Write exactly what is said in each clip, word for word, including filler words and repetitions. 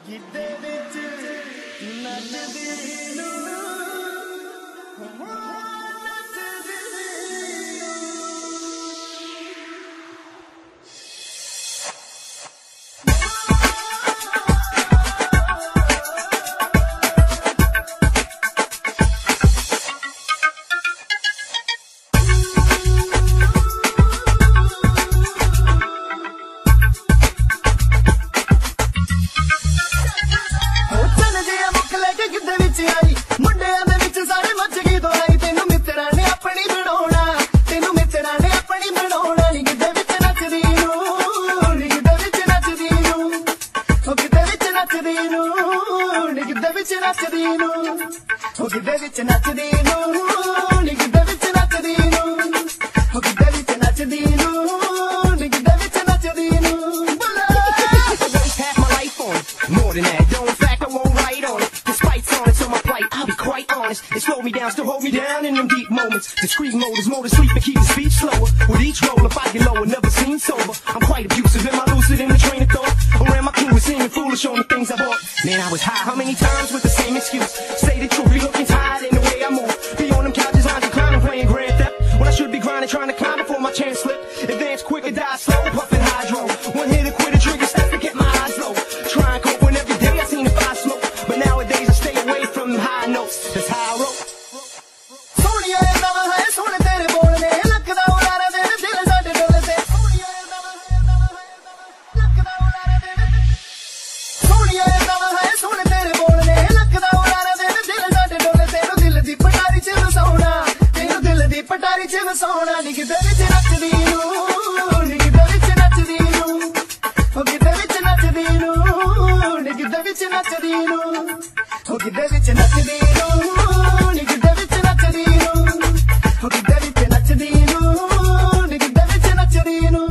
ਗਿੱਧੇ ਵਿੱਚ ਨੱਚਦੀ ਨੂੰ ਨੱਚਦੀ ਨੂੰ ਉਹ ਗਿੱਧੇ ਵਿੱਚ ਨੱਚਦੀ ਨੂੰ ਨੀ ਗਿੱਧੇ ਵਿੱਚ ਨੱਚਦੀ ਨੂੰ ਉਹ ਗਿੱਧੇ ਵਿੱਚ ਨੱਚਦੀ ਨੂੰ ਨੀ ਗਿੱਧੇ ਵਿੱਚ ਨੱਚਦੀ ਨੂੰ Have my life on more than that. Don't in fact I won't write on it. The spite's on it, so my plight, I'll be quite honest. It slowed me down, still hold me down in them deep moments. Discreet mode is more to sleep and keep the speech slower. With each roll, if I get lower, never seem sober. I'm quite abusive, am I lucid in the train of thought? Around my crew is seeming foolish on the things I bought. Man, I was high, how many times with the same excuse? Say the truth, be looking tired in the way I move. Be on them couches, I'm declining, playing Grand Theft. When I should be grinding, trying to climb before my chance slip. Advance quick or die slow, puffing hydro. One hit to quit a trigger, step to get my eyes low. Try and cope when every day I seen if I smoke. But nowadays I stay away from high notes, that's how I roll. ਸੋਹਣੀਆ ਦਮ ਹੈ ਸੁਣ ਤੇਰੇ ਬੋਲਨੇ ਲੱਕਦਾ ਉਲਾਰਾ ਦੇ ਦਿਲ ਸਾਡੇ ਡੋਲੇ ਤੇ ਸੋਹਣੀਆ ਦਮ ਹੈ ਲੱਕਦਾ ਉਲਾਰਾ ਦੇ ਸੋਹਣੀਆ ਦਮ ਹੈ ਸੁਣ ਤੇਰੇ ਬੋਲਨੇ ਲੱਕਦਾ ਉਲਾਰਾ ਦੇ ਦਿਲ ਸਾਡੇ ਡੋਲੇ ਤੈਨੂੰ ਦਿਲ ਦੀ ਪਟਾਰੀ ਚ ਵਸਾਉਣਾ ਤੈਨੂੰ ਦਿਲ ਦੀ ਪਟਾਰੀ ਚ ਵਸਾਉਣਾ ਨੀ ਗਿੱਧੇ ਵਿੱਚ ਨੱਚਦੀ ਨੂੰ ਨੀ ਗਿੱਧੇ ਵਿੱਚ ਨੱਚਦੀ ਨੂੰ ਉਹ ਗਿੱਧੇ ਵਿੱਚ ਨੱਚਦੀ ਨੂੰ ਨੀ ਗਿੱਧੇ ਵਿੱਚ ਨੱਚਦੀ ਨੂੰ ਉਹ ਗਿੱਧੇ ਵਿੱਚ ਨੱਚਦੀ ਨੂੰ ਨੀ ਗਿੱਧੇ ਵਿੱਚ ਨੱਚਦੀ ਨੂੰ ਉਹ ਗਿੱਧੇ ਵਿੱਚ ਨੱਚਦੀ ਨੂੰ ਨੀ ਗਿੱਧੇ ਵਿੱਚ ਨੱਚਦੀ ਨੂੰ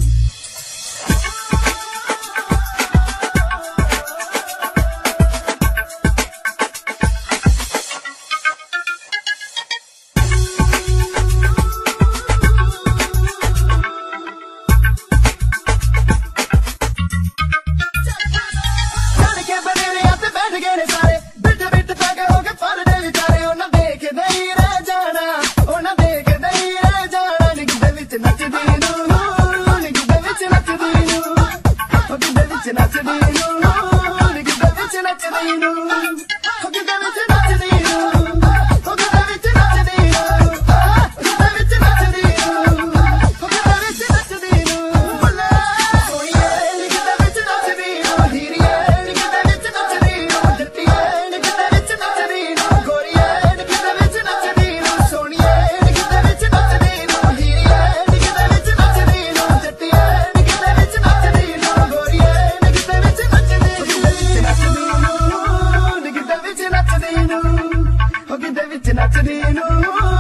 ਜਾਣ ਕੇ ਬਨੇਰਿਆਂ ਤੇ ਬੈਠ ਗਏ ਨੇ ਸਾਰੇ ਬਿੱਟ ਬਿੱਟ ਪੈ ਗਏ ਹੋ ਕੇ ਪਰਦੇ ਵਿਚਾਰੇ ਉਹਨਾਂ ਦੇਖਦੇ ਹੀ ਰਹਿ ਜਾਣਾ ਉਹਨਾਂ ਦੇਖਦੇ ਹੀ ਰਹਿ ਜਾਣਾ ਨੀ ਗਿੱਧੇ ਵਿੱਚ ਨੱਚਦੀ ਨੂੰ ਨੀ ਗਿੱਧੇ ਵਿੱਚ ਨੱਚਦੀ ਨੂੰ ਉਹ ਗਿੱਧੇ ਵਿੱਚ ਨੱਚਦੀ ਨੂੰ ਨੀ ਗਿੱਧੇ ਵਿੱਚ ਨੱਚਦੀ ਨੂੰ ਉਹ ਗਿੱਧੇ ਵਿੱਚ ਨੱਚਦੀ ਨੂੰ ਉਹ ਗਿੱਧੇ ਵਿੱਚ ਨੱਚਦੀ ਨੂੰ ਗਿੱਧੇ ਵਿੱਚ ਨੱਚਦੀ ਨੂੰ ਉਹ ਗਿੱਧੇ ਵਿੱਚ ਨੱਚਦੀ ਨੂੰ ਬੱਲੇ ਸੋਹਣੀਏ ਨੀ ਗਿੱਧੇ ਵਿੱਚ ਨੱਚਦੀ ਨੂੰ ਹੀਰੀਏ ਨੀ ਗਿੱਧੇ ਵਿੱਚ ਨੱਚਦੀ ਨੂੰ ਜੱਟੀਏ ਨੀ ਗਿੱਧੇ ਵਿੱਚ ਨੱਚਦੀ ਨੂੰ ਗੋਰੀਏ ਨੀ ਗਿੱਧੇ ਵਿੱਚ ਨੱਚਦੀ ਨੂੰ ਸੋਹਣੀਏ ਨੀ ਗਿੱਧੇ ਵਿੱਚ ਨੱਚਦੀ ਨੂੰ ਹੀਰੀਏ ਨੀ ਗਿੱਧੇ ਵਿੱਚ ਨੱਚਦੀ ਨੂੰ ਜੱਟੀਏ ਨੀ ਗਿੱਧੇ ਵਿੱਚ ਨੱਚਦੀ ਨੂੰ ਗੋਰੀਏ ਨੀ ਗਿੱਧੇ ਵਿੱਚ ਨੱਚਦੀ ਨੂੰ ਨੀ ਗਿੱਧੇ ਵਿੱਚ ਨੱਚਦੀ ਨੂੰ ਉਹ ਗਿੱਧੇ ਵਿੱਚ ਨੱਚਦੀ ਨੂੰ